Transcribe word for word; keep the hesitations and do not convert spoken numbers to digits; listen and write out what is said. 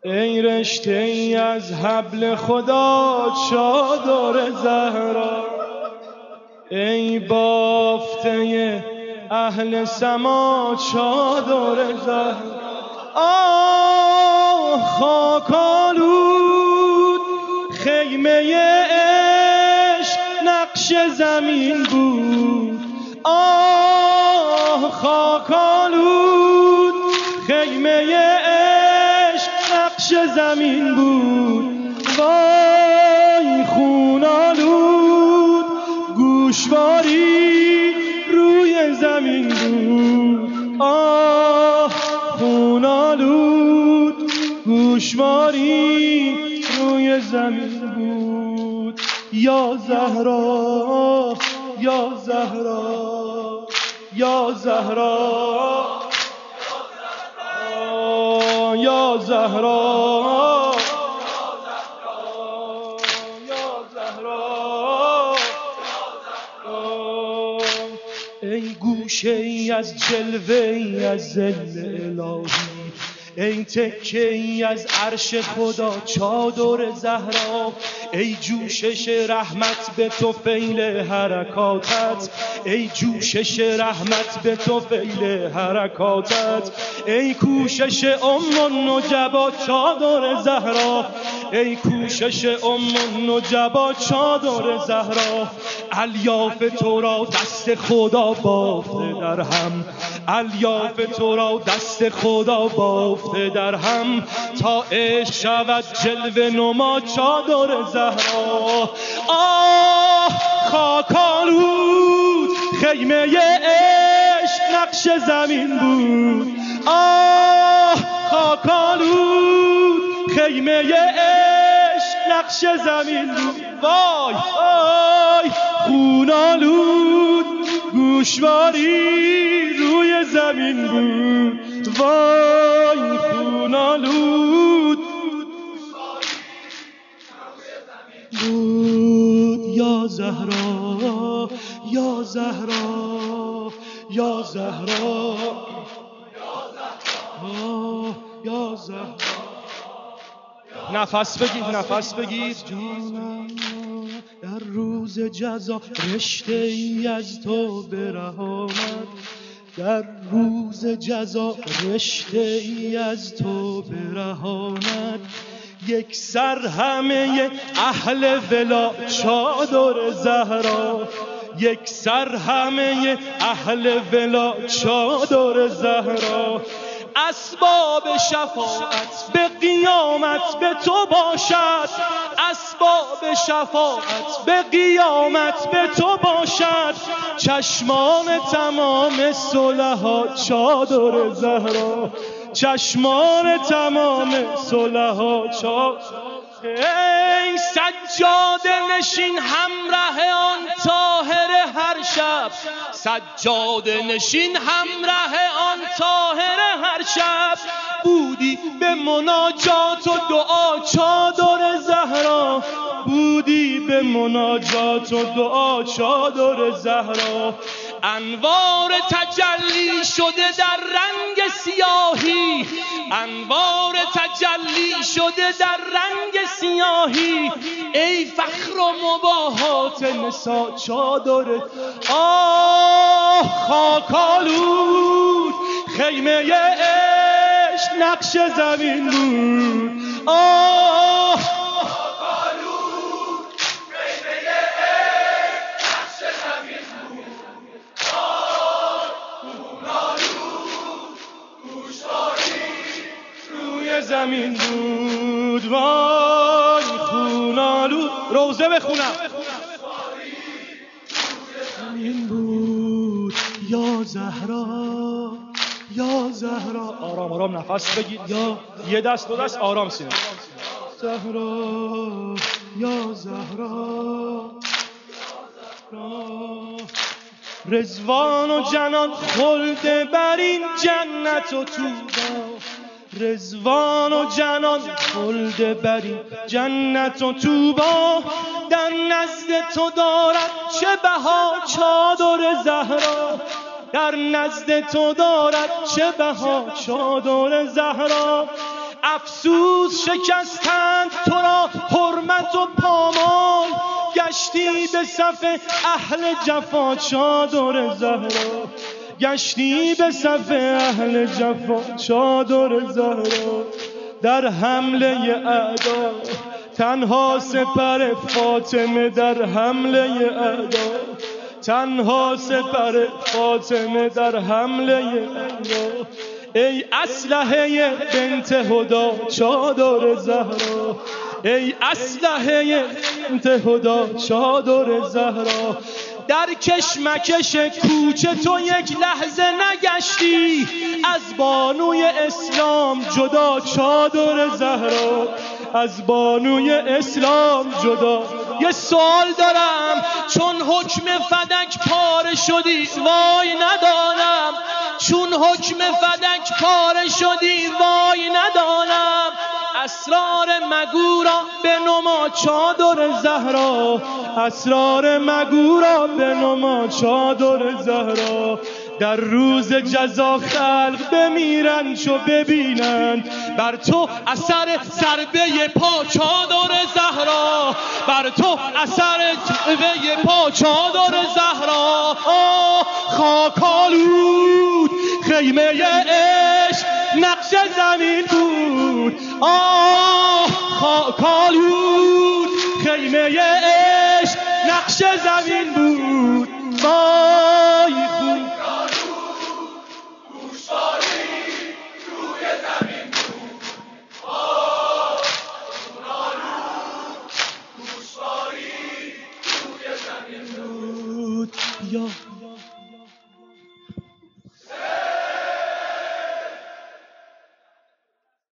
ای رشته ای از حبل خدا چادر زهرا، ای بافته اهل سما چادر زهرا. آه خاک آلود خیمه عشق نقش زمین بود. آه خاک آلود خیمه عشق نقش زمین بود. وای خون آلود گوشواری روی زمین بود. آه خون آلود گوشواری روی زمین بود. یا زهرا یا زهرا یا زهرا یا زهرا یا زهرا. ای گوشه ای از جلوه ای از ظل الهی، ای تکه ای از عرش خدا چادر زهرا. ای جوشش رحمت به طفیل حرکاتت، ای جوشش رحمت به طفیل حرکاتت. ای کوشش ام النجبا چادر زهرا، ای کوشش ام النجبا چادر زهرا. الیاف تو را دست خدا بافته در هم، الیاف تو را دست خدا بافته در هم، تا عشق شود جلوه نما چادر زهرا. آه خاک آلود خیمه عشق نقش زمین بود. آه خاک آلود خیمه عشق نقش زمین بود. وای وای خون آلود گوشواری روی زمین بود. وای خون آلود بود. یا زهرا یا زهرا یا زهرا یا زهرا. نفس بگیر نفس بگیر. در روز جزا رشته ای از تو به ره آمد، در روز جزا رشته ای از تو به ره آمد. یک سر همه اهل ولا چادر زهرا، یک سر همه اهل ولا چادر زهرا. اسباب شفاعت به قیامت به تو باشد، اسباب شفاعت به قیامت به تو باشد. چشمان تمام صلحا چادر زهرا، چشمان تمام صلحا چادر. ای سجاده نشین همراه آن طاهر هر شب، سجاده نشین همراه آن طاهر هر شب. بودی به مناجات و دعا چادر زهرا، بودی به مناجات و دعا چادر زهرا. انوار تجلی شده در رنگ سیاهی، انوار تجلی شده در رنگ سیاهی. ای فخر و مباهات نسا چادر. آه خاک آلود خیمه عشق نقش زمین بود. آه زمین بود. وای خون آلود. روزه بخونم. زمین بود. یا زهرا یا زهرا. آرام آرام نفس بگیر. یا یه دست دو دست آرام سینه. زهرا یا زهرا. رضوان و جنان خلد بر این جنت و طوبی، رضوان و جنان خلد بری جنت و طوبی. در نزد تو دارد چه بها چادر زهرا، در نزد تو دارد چه بها چادر زهرا. افسوس شکستند تو را حرمت و پامال، گشتی به صف اهل جفا چادر زهرا، گشتی به صف اهل جفا چادر زهرا. در حمله اعدا تنها سپر فاطمه، در حمله اعدا تنها سپر فاطمه، در حمله اعدا. ای اسلحه بنت هدا چادر زهرا، ای اسلحه بنت هدا چادر زهرا. در کشمکش کوچه تو یک لحظه نگشتی، از بانوی اسلام جدا چادر زهرا، از بانوی اسلام جدا. یه سوال دارم، چون حکم فدک پاره شدی وای ندانم، چون حکم فدک پاره شدی وای ندانم. اسرار مگو را به نما چادر زهرا، اسرار مگو را به نما چادر زهرا. در روز جزا خلق بمیرن چو ببینند بر تو اثر ضربه پا چادر زهرا، بر تو اثر ضربه پا چادر زهرا. خاک آلود خیمه عشق نقش زمین بود، آه خاک آلود خیمه عشق نقش زمین بود.